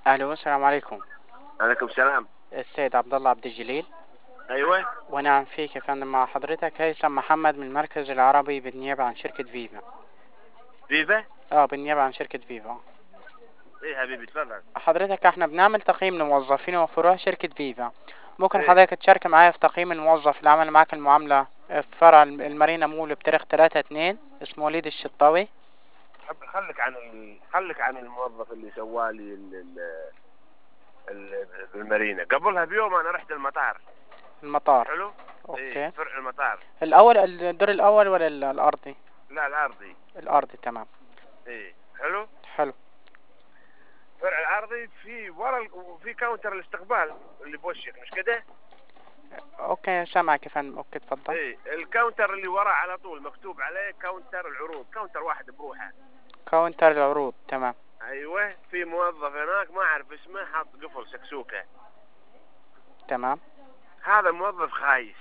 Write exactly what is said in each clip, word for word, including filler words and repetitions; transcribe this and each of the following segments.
الو، السلام عليكم. عليكم السلام. السيد عبد الله عبد الجليل. ايوه. ونعم فيك يا فندم، مع حضرتك هيثم محمد من المركز العربي بالنيابة عن شركة فيفا. فيفا. اه، بالنيابة عن شركة فيفا. ايه حبيبي تفضل. حضرتك احنا بنعمل تقييم لموظفين وفروع شركة فيفا. ممكن ايه. حضرتك تشارك معايا في تقييم الموظف اللي عمل معاك المعاملة في فرع المارينا مول بتاريخ تلاتة اتنين، اسمه وليد الشطاوي. حب خليك عن ال... خليك عن الموظف اللي سوالي ال... ال... ال... المارينا قبلها بيوم انا رحت المطار. المطار. حلو. ايه اوكي. فرع المطار. الاول الدور الاول ولا ال- الارضي؟ لا الارضي. الارضي، تمام. ايه حلو. حلو. فرع الارضي في ورا ال... وفي كاونتر الاستقبال اللي بوشك مش كده؟ اوكي، سامعك يا فندم، اوكي اتفضل. ايه الكاونتر اللي ورا على طول مكتوب عليه كاونتر العروض، كاونتر واحد بروحه. كاونتر العروض، تمام. ايوه في موظف هناك ما اعرف اسمه حاط قفل سكسوكه. تمام. هذا موظف خايس،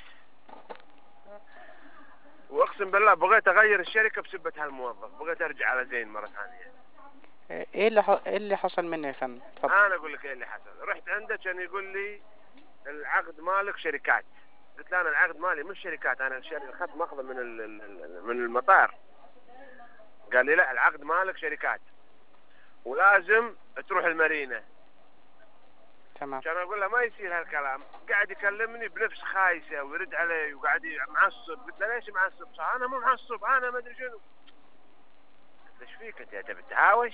واقسم بالله بغيت اغير الشركه بسبه هالموظف، بغيت ارجع على زين مره ثانيه. ايه اللي ح... ايه اللي حصل منه يا فندم؟ اتفضل. انا اقول لك ايه اللي حصل. رحت عنده كان يقول لي العقد مالك شركات. قلت له انا العقد مالي مش شركات، انا الشركه اخذت ماخذه من ال- من المطار. قال لي لا العقد مالك شركات ولازم تروح المارينا. تمام. كان اقول له ما يصير هالكلام. قاعد يكلمني بنفس خايسه ويرد علي وقاعد معصب. قلت له ليش معصب؟ انا مو معصب، انا ما ادري شنو. ايش فيك انت تبي تهاوش؟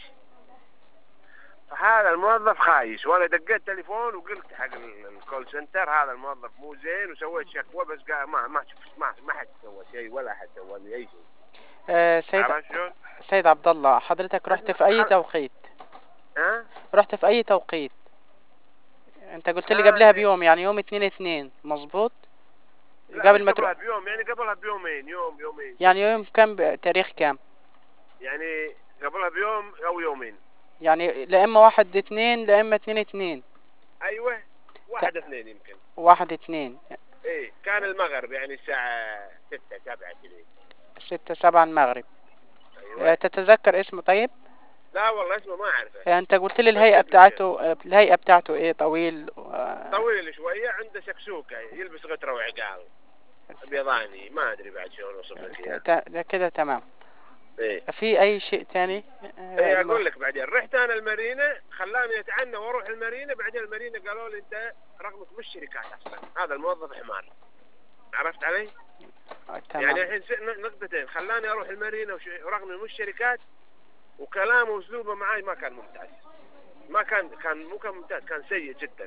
فهذا الموظف خايس، وانا دقيت تليفون وقلت حق الكول سنتر هذا الموظف مو زين، وسويت شكوى بس قال ما ما شفت ما ما حد سوى شيء ولا حد سوى لي اي شيء. آه سيد عرفت شلون؟ سيد عبد الله، حضرتك رحت اسمع في اي خل... توقيت؟ ها؟ رحت في اي توقيت؟ انت قلت لي قبلها انا بيوم، يعني يوم اتنين اتنين، مظبوط؟ لا مش قبل ما قبلها تروح. بيوم، يعني قبلها بيومين، يوم يومين كذا. يعني يوم كام، ب- تاريخ كام؟ يعني قبلها بيوم او يومين. يعني لا اما واحد اتنين لا اما اتنين اتنين. ايوه ت... واحد اثنين يمكن. واحد اتنين. ايه كان المغرب يعني الساعة ستة سبعة كذا. ستة سبعة المغرب. آه ايوه. تتذكر اسمه طيب؟ لا والله اسمه ما اعرفه. آه انت قلت لي الهيئة بكتب لك إياه. بتاعته، آه الهيئة بتاعته ايه؟ طويل آه طويل شوية، عنده سكسوكة، يلبس غترة وعقال ابيضاني، ما ادري بعد شلون اوصف لك ت... اياه. ت... كده تمام. ايه. في اي شيء تاني؟ آه ايه الم... اقول لك بعدين رحت انا المارينا، خلاني اتعنى واروح المارينا، بعدين المارينا قالوا لي انت رقمك مش شركات اصلا، هذا الموظف حمار. عرفت علي؟ آه يعني تمام. الحين س- نقطتين، خلاني اروح المارينا وش- ورقمي مش شركات، وكلامه واسلوبه معاي ما كان ممتاز. ما كان كان مو كان ممتاز، كان سيء جدا.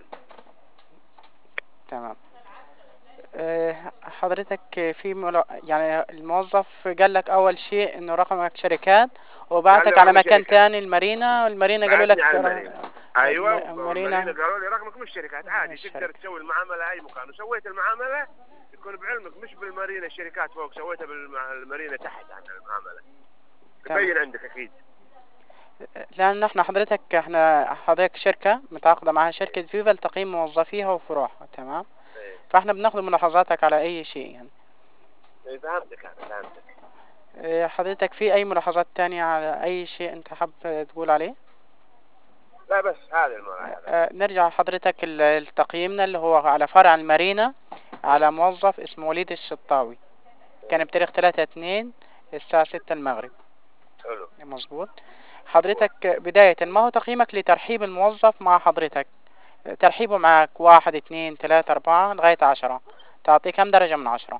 تمام. آه، حضرتك في ملا... يعني الموظف قال لك اول شيء انه رقمك شركات، قال لي وبعتك على رقمي مكان شركات، تاني المارينا، المارينا قالوا بعتني لك على ر- المارينا. ايوه الم- والمارينا المارينا قالوا لي رقمك مش شركات، عادي تقدر الشركة. تسوي المعامله اي مكان، وسويت المعامله. يكون بعلمك مش بالمارينا الشركات فوق، سويتها بالمارينا تحت عن المعامله. تمام. تبين عندك اكيد. لان احنا حضرتك احنا حضرتك شركة متعاقدة معها شركة فيفا لتقييم موظفيها وفروعها، تمام. ايه. فاحنا بناخد ملاحظاتك على اي شيء يعني. ايه فهمتك انا فهمتك. آه، حضرتك في اي ملاحظات تانية على اي شيء انت حاب تقول عليه؟ لا بس هذه الملاحظه. آه، نرجع حضرتك ال- لتقييمنا اللي هو على فرع المارينا، على ايه. موظف اسمه وليد الشطاوي. كان ايه. بتاريخ تلاتة اتنين الساعة ستة المغرب. حلو. مظبوط. مظبوط. حضرتك بداية، ما هو تقييمك لترحيب الموظف مع حضرتك؟ ترحيبه معك واحد اتنين تلاتة أربعة لغاية عشرة، تعطيه كم درجة من عشرة؟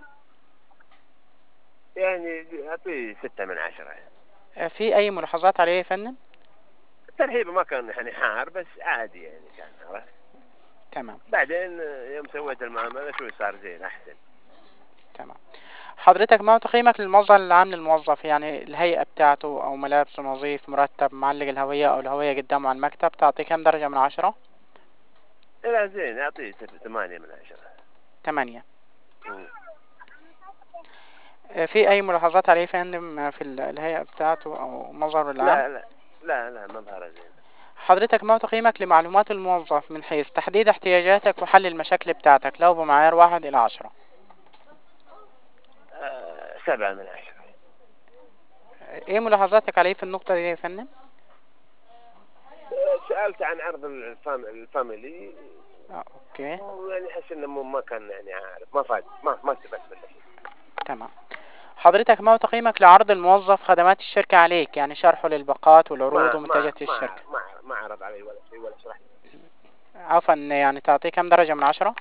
يعني اعطيه ستة من عشرة. في أي ملاحظات عليه يا فندم؟ الترحيب ما كان يعني حار، بس عادي يعني كان عرفت. تمام. بعدين يوم سويت المعامله شوي صار زين احسن. تمام. حضرتك ما هو تقييمك للمظهر العام للموظف؟ يعني الهيئة بتاعته أو ملابسه، نظيف، مرتب، معلق الهوية أو الهوية قدامه على المكتب، تعطيه كم درجة من عشرة؟ لا زين اعطيه ثمانية من عشرة. تمانية. مم. في أي ملاحظات عليه يا فندم في ال- الهيئة بتاعته أو مظهره العام؟ لا لا لا لا مظهره زين. حضرتك ما هو تقييمك لمعلومات الموظف من حيث تحديد احتياجاتك وحل المشاكل بتاعتك لو بمعيار واحد إلى عشرة؟ آه سبعة من عشرة. إيه ملاحظاتك عليه في النقطة دي يا فندم؟ سألت عن عرض الفام... الفاميلي، آه، اوكي ويعني أحس إنه مو- ما كان يعني عارف، ما فاد، ما ما استفدت منه شيء. تمام. حضرتك ما هو تقييمك لعرض الموظف خدمات الشركة عليك، يعني شرحه للباقات والعروض ما ما ومنتجات ما الشركة؟ ما ما عرض علي ولا شيء ولا شرح لي. عفوا، يعني تعطيه كم درجة من عشرة؟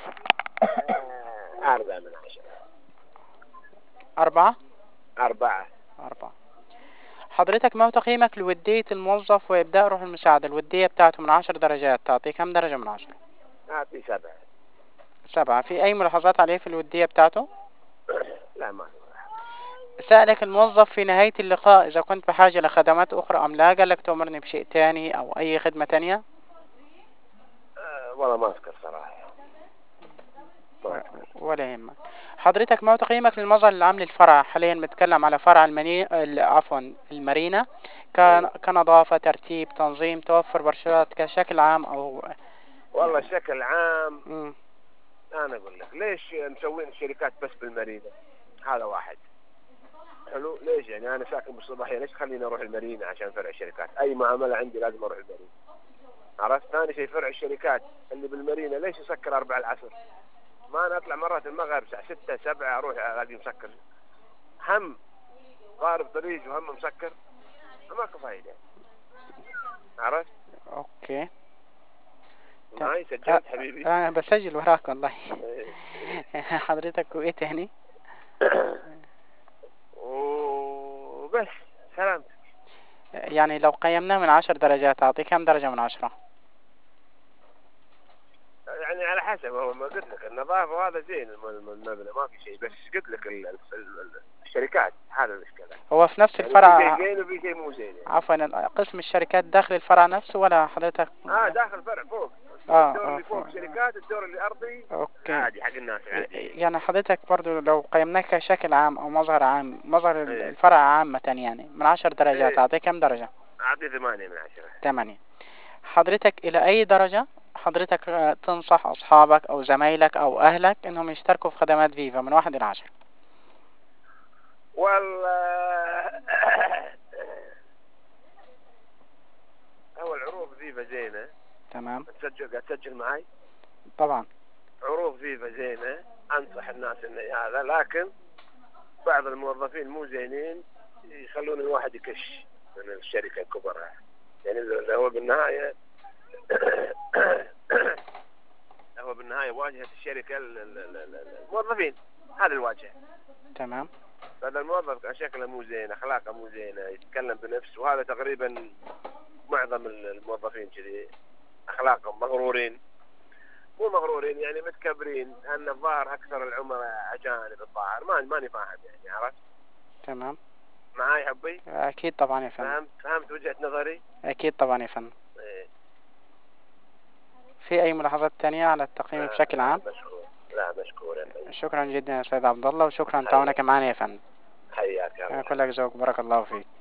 آه، أربعة من عشرة. أربعة. أربعة. أربعة. حضرتك ما هو تقييمك لودية الموظف وإبداء روح المساعدة، الودية بتاعته من عشر درجات تعطيه كم درجة من عشرة؟ أعطي سبعة. سبعة. في أي ملاحظات عليه في الودية بتاعته؟ لا ما في. سألك الموظف في نهاية اللقاء إذا كنت بحاجة لخدمات أخرى أم لا، قال لك تأمرني بشيء تاني أو أي خدمة تانية؟ آه، والله ما أذكر صراحة. ما أذكر. ولا يهمك. حضرتك ما هو تقييمك للمظهر العام للفرع؟ حاليا بنتكلم على فرع المني ال- عفوا المارينا، كان كنظافة، ترتيب، تنظيم، توفر برشلات كشكل عام أو والله يعني. بشكل عام مم. أنا أقول لك ليش مسوين الشركات بس بالمارينا؟ هذا واحد. حلو، ليش يعني أنا ساكن بالصباحية، ليش خليني أروح المارينا عشان فرع الشركات؟ أي معاملة عندي لازم أروح المارينا. عرفت؟ ثاني شيء فرع الشركات اللي بالمارينا ليش يسكر أربع العصر؟ ما أنا أطلع مرات المغرب الساعة ستة سبعة أروح ألاقي مسكر، هم ضارب طريق وهم مسكر، ماكو فايدة. عرفت؟ أوكي. تمام. معي أه سجلت حبيبي؟ أنا بسجل وراك والله. إيه. حضرتك وإيه تاني؟ وبس. سلام. يعني لو قيمناه من عشر درجات أعطيه كم درجة من عشرة؟ يعني على حسب، هو ما قلت لك النظافة وهذا زين، الم- الم- المبنى ما في شيء، بس قلت لك ال- ال- ال- الشركات هذا المشكلة. هو في نفس يعني في شيء الفرع؟ زين وفي شيء مو زين يعني. عفوا، قسم الشركات داخل الفرع نفسه ولا حضرتك؟ اه داخل فرع فوق. اه الدور اه اللي فوق. فوق شركات، الدور اللي ارضي اوكي. عادي حق الناس العاديين. يعني حضرتك برضو لو قيمناه كشكل عام او مظهر عام، مظهر ايه الفرع عامة، يعني من عشر درجات ايه اعطيه كم درجة؟ اعطي ثمانية من عشرة. ثمانية. حضرتك الى اي درجة حضرتك آه، تنصح اصحابك او زمايلك او اهلك انهم يشتركوا في خدمات فيفا من واحد الى عشرة؟ والله اول عروض فيفا زينة. تمام. تسجل قاعد تسجل معي؟ طبعا. عروض فيفا زينة، انصح الناس انه هذا، لكن بعض الموظفين مو زينين يخلون الواحد يكش من الشركة الكبرى، يعني اللي هو بالنهاية هو بالنهاية واجهة الشركة ال- ال- ال- ال- الموظفين، هذا الواجهة. تمام. هذا الموظف شكله مو زين، اخلاقه مو زينة، يتكلم بنفسه، وهذا تقريبا معظم الموظفين كذي، اخلاقهم مغرورين، مو مغرورين يعني متكبرين، لان الظاهر اكثر العملاء اجانب، الظاهر ما ماني فاهم يعني. عرفت؟ تمام. معاي حبي؟ اكيد طبعا يا فندم. فهمت فهمت وجهة نظري؟ اكيد طبعا يا فندم. إيه. في اي ملاحظات تانية على التقييم لا بشكل لا عام؟ مشكور، لا مشكور يا طيب. شكرا جدا يا سيد عبد الله، وشكرا حياك تعاونك معنا يا فندم. حياك يا الله. كلك ذوق، بارك الله فيك.